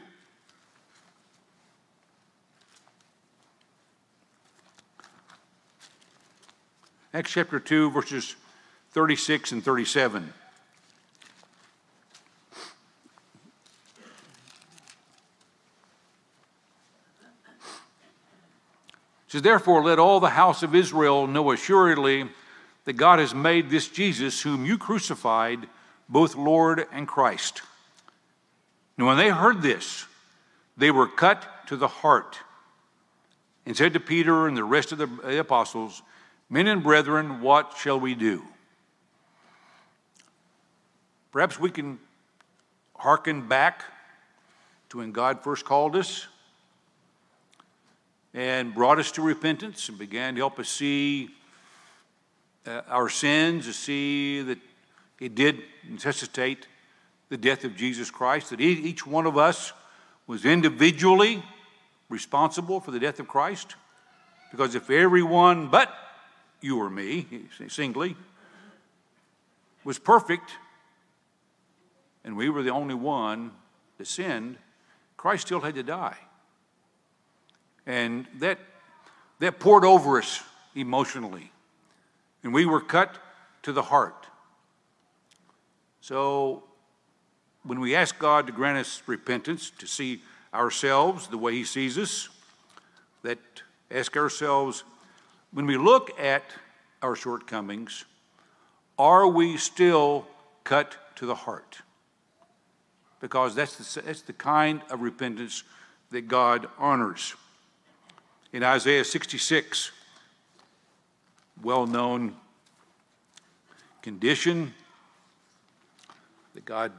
Acts chapter 2, verses 36 and 37. It says, therefore, let all the house of Israel know assuredly that God has made this Jesus, whom you crucified, both Lord and Christ. And when they heard this, they were cut to the heart and said to Peter and the rest of the apostles, men and brethren, what shall we do? Perhaps we can hearken back to when God first called us and brought us to repentance and began to help us see our sins, to see that it did necessitate the death of Jesus Christ, that each one of us was individually responsible for the death of Christ. Because if everyone but you or me, singly, was perfect, and we were the only one that sinned, Christ still had to die. And that poured over us emotionally. And we were cut to the heart. So when we ask God to grant us repentance, to see ourselves the way he sees us, that ask ourselves, when we look at our shortcomings, are we still cut to the heart? Because that's the kind of repentance that God honors. In Isaiah 66, well-known condition that God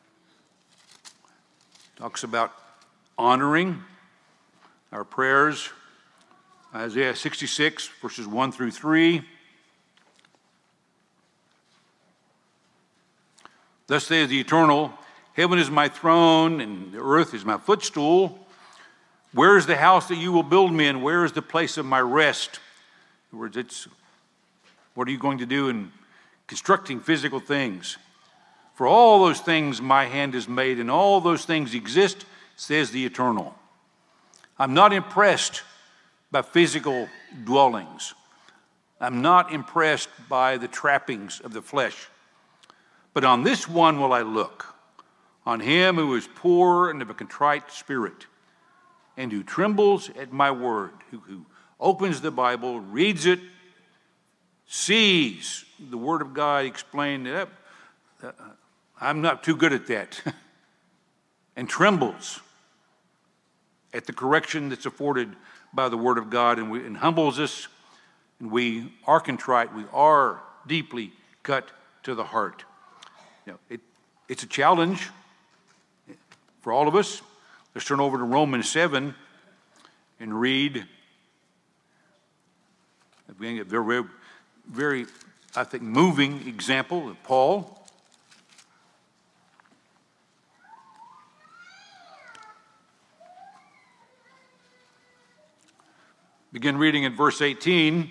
talks about honoring our prayers. Isaiah 66, verses 1 through 3. Thus says the Eternal, heaven is my throne, and the earth is my footstool. Where is the house that you will build me, and where is the place of my rest? In other words, what are you going to do in constructing physical things? For all those things my hand has made, and all those things exist, says the Eternal. I'm not impressed by physical dwellings. I'm not impressed by the trappings of the flesh. But on this one will I look, on him who is poor and of a contrite spirit, and who trembles at my word, who opens the Bible, reads it, sees the word of God explained. I'm not too good at that. And trembles at the correction that's afforded by the word of God, and humbles us, and we are contrite. We are deeply cut to the heart. It's a challenge for all of us. Let's turn over to Romans 7 and read. Again, a very, very, I think, moving example of Paul. Begin reading in verse 18.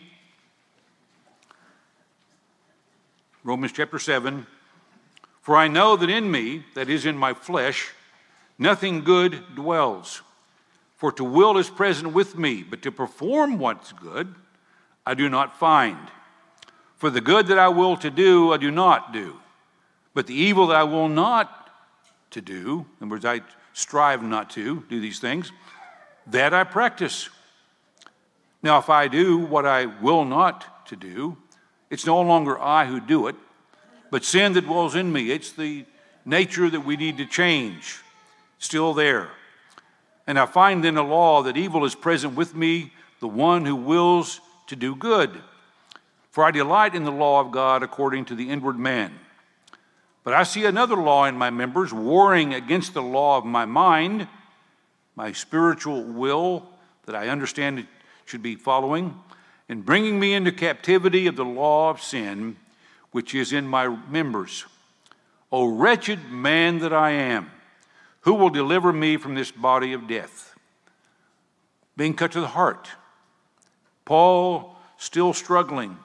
Romans chapter 7. For I know that in me, that is in my flesh, nothing good dwells. For to will is present with me, but to perform what's good, I do not find. For the good that I will to do, I do not do. But the evil that I will not to do, in other words, I strive not to do these things, that I practice. Now, if I do what I will not to do, It's no longer I who do it, but sin that dwells in me. It's the nature that we need to change, still there. And I find in the law that evil is present with me, the one who wills to do good. For I delight in the law of God according to the inward man. But I see another law in my members, warring against the law of my mind, my spiritual will that I understand it should be following, and bringing me into captivity of the law of sin, which is in my members. O wretched man that I am, who will deliver me from this body of death? Being cut to the heart. Paul still struggling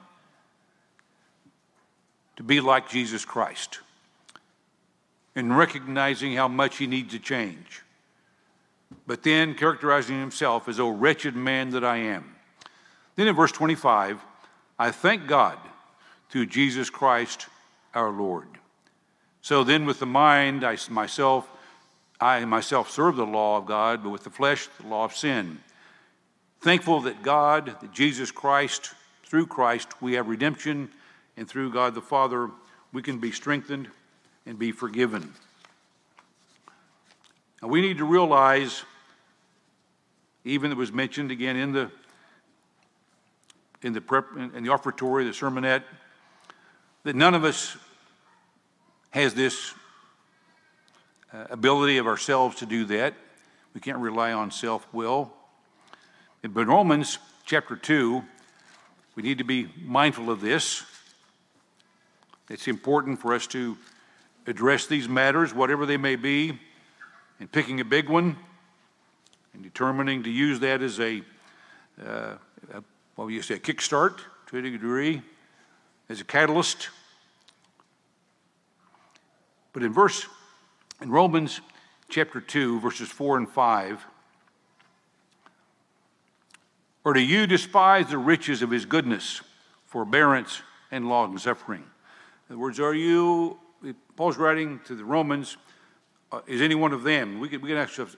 to be like Jesus Christ and recognizing how much he needs to change. But then characterizing himself as, O wretched man that I am. Then in verse 25, I thank God through Jesus Christ our Lord. So then with the mind, I myself serve the law of God, but with the flesh, the law of sin. Thankful that God, that Jesus Christ, through Christ, we have redemption, and through God the Father, we can be strengthened and be forgiven. Now we need to realize, even it was mentioned again in the offertory, the sermonette, that none of us has this ability of ourselves to do that. We can't rely on self-will. But in Romans chapter 2, we need to be mindful of this. It's important for us to address these matters, whatever they may be, and picking a big one and determining to use that as a kickstart to a degree, as a catalyst. But in Romans chapter 2, verses 4 and 5, or do you despise the riches of his goodness, forbearance, and long-suffering? In other words, Paul's writing to the Romans, is any one of them? We can ask ourselves,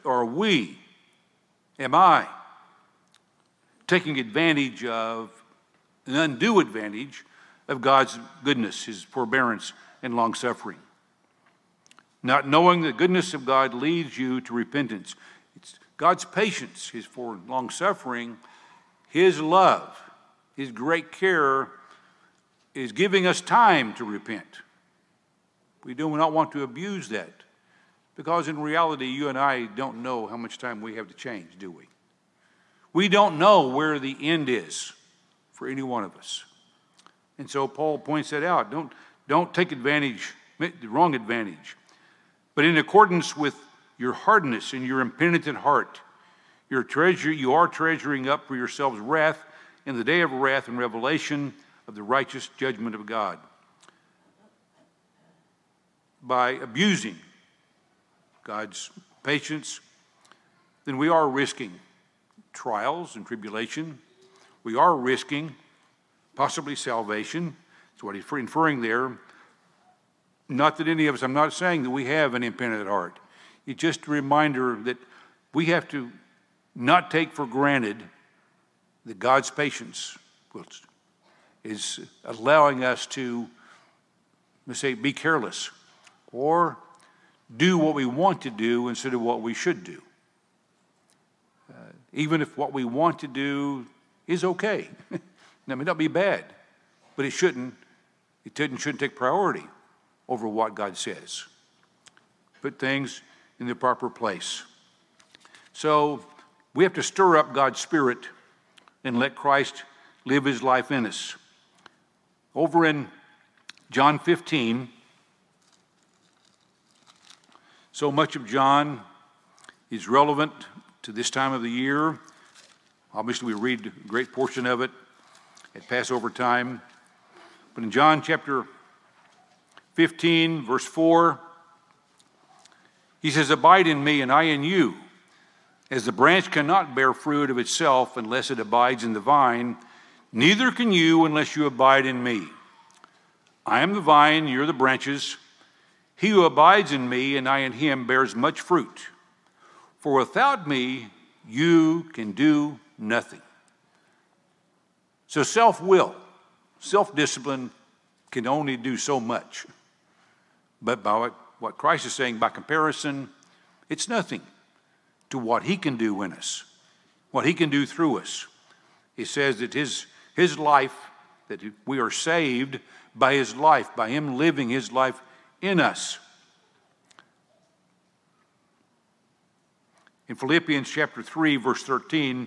am I taking advantage of, an undue advantage of God's goodness, his forbearance, and long-suffering? Not knowing the goodness of God leads you to repentance. It's God's patience, his long-suffering, his love, his great care is giving us time to repent. We do not want to abuse that, because in reality, you and I don't know how much time we have to change, do we? We don't know where the end is for any one of us. And so Paul points that out. Don't take advantage, the wrong advantage. But in accordance with your hardness and your impenitent heart, you are treasuring up for yourselves wrath in the day of wrath and revelation of the righteous judgment of God. By abusing God's patience, then we are risking trials and tribulation. We are risking possibly salvation. That's what he's inferring there. Not that any of us, I'm not saying that we have an impenitent heart. It's just a reminder that we have to not take for granted that God's patience is allowing us to, let's say, be careless or do what we want to do instead of what we should do. Even if what we want to do is okay. It may not be bad, but it shouldn't take priority over what God says. Put things in the proper place. So we have to stir up God's Spirit and let Christ live his life in us. Over in John 15, so much of John is relevant to this time of the year. Obviously, we read a great portion of it at Passover time. But in John chapter 15, verse 4, he says, "Abide in me, and I in you. As the branch cannot bear fruit of itself unless it abides in the vine, neither can you unless you abide in me. I am the vine, you're the branches. He who abides in me and I in him bears much fruit. For without me, you can do nothing." So self-will, self-discipline can only do so much. But by what Christ is saying, by comparison, it's nothing to what he can do in us, what he can do through us. He says that his life, that we are saved by his life, by him living his life in us. In Philippians chapter 2, verse 13,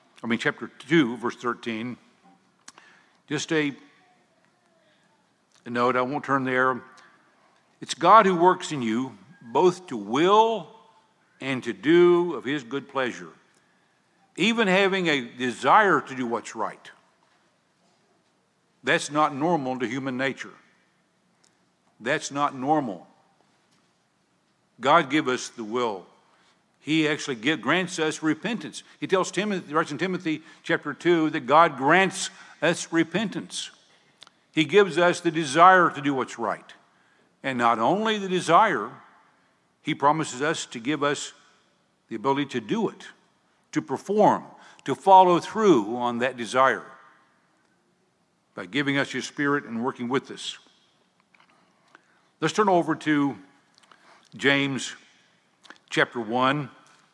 just a note, I won't turn there. It's God who works in you both to will and to do of his good pleasure, even having a desire to do what's right. That's not normal to human nature. That's not normal. God give us the will. He actually grants us repentance. He tells Timothy, writes in Timothy chapter 2, that God grants us repentance. He gives us the desire to do what's right. And not only the desire, he promises us to give us the ability to do it, to perform, to follow through on that desire by giving us his Spirit and working with us. Let's turn over to James chapter 1.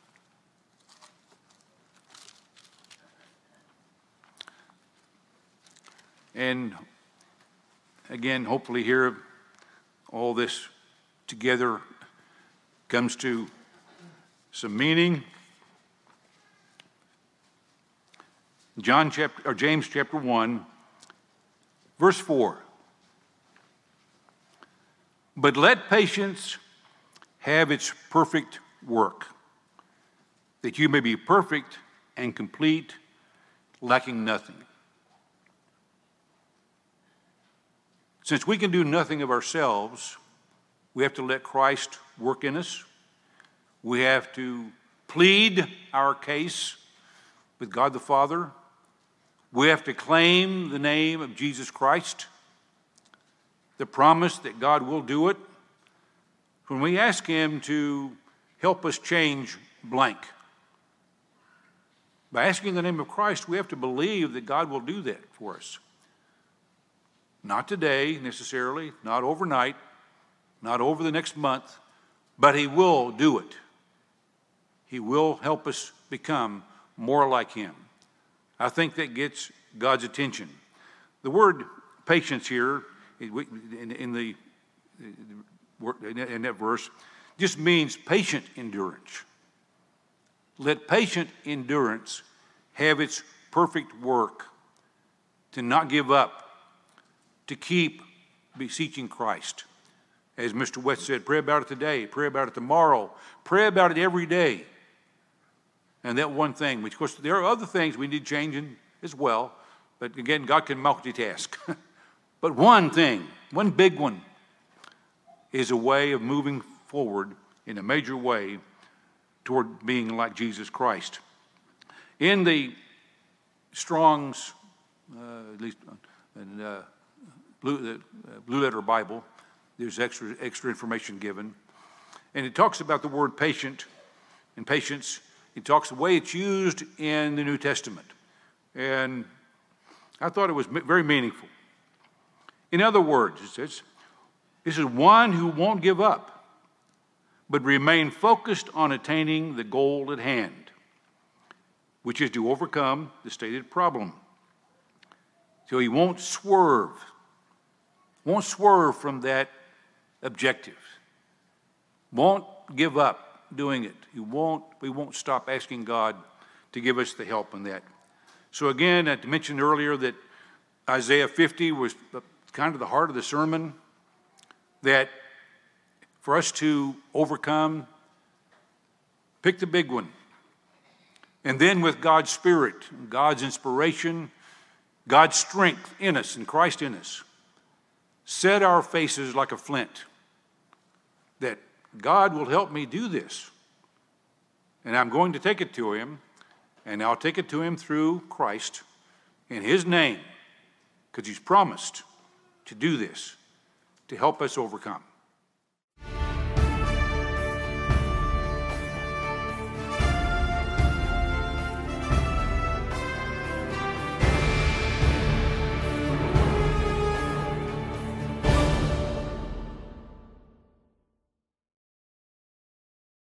And again, hopefully here, all this together comes to some meaning. James chapter 1, verse 4. But let patience have its perfect work, that you may be perfect and complete, lacking nothing. Since we can do nothing of ourselves, we have to let Christ work in us. We have to plead our case with God the Father. We have to claim the name of Jesus Christ, the promise that God will do it. When we ask him to help us change blank, by asking the name of Christ, we have to believe that God will do that for us. Not today necessarily, not overnight, not over the next month, but he will do it. He will help us become more like him. I think that gets God's attention. The word patience here in that verse just means patient endurance. Let patient endurance have its perfect work, to not give up, to keep beseeching Christ. As Mr. West said, pray about it today, pray about it tomorrow, pray about it every day. And that one thing, which of course there are other things we need changing as well, but again, God can multitask. But one thing, one big one, is a way of moving forward in a major way toward being like Jesus Christ. In the Strong's, at least in Blue Letter Bible, there's extra information given. And it talks about the word patient and patience. It talks the way it's used in the New Testament. And I thought it was very meaningful. In other words, it says, this is one who won't give up, but remain focused on attaining the goal at hand, which is to overcome the stated problem. So he won't swerve from that objective, won't give up doing it. We won't stop asking God to give us the help in that. So again, I mentioned earlier that Isaiah 50 was kind of the heart of the sermon, that for us to overcome, pick the big one. And then with God's Spirit, God's inspiration, God's strength in us and Christ in us, set our faces like a flint, that God will help me do this. And I'm going to take it to him, and I'll take it to him through Christ in his name, because he's promised to do this, to help us overcome.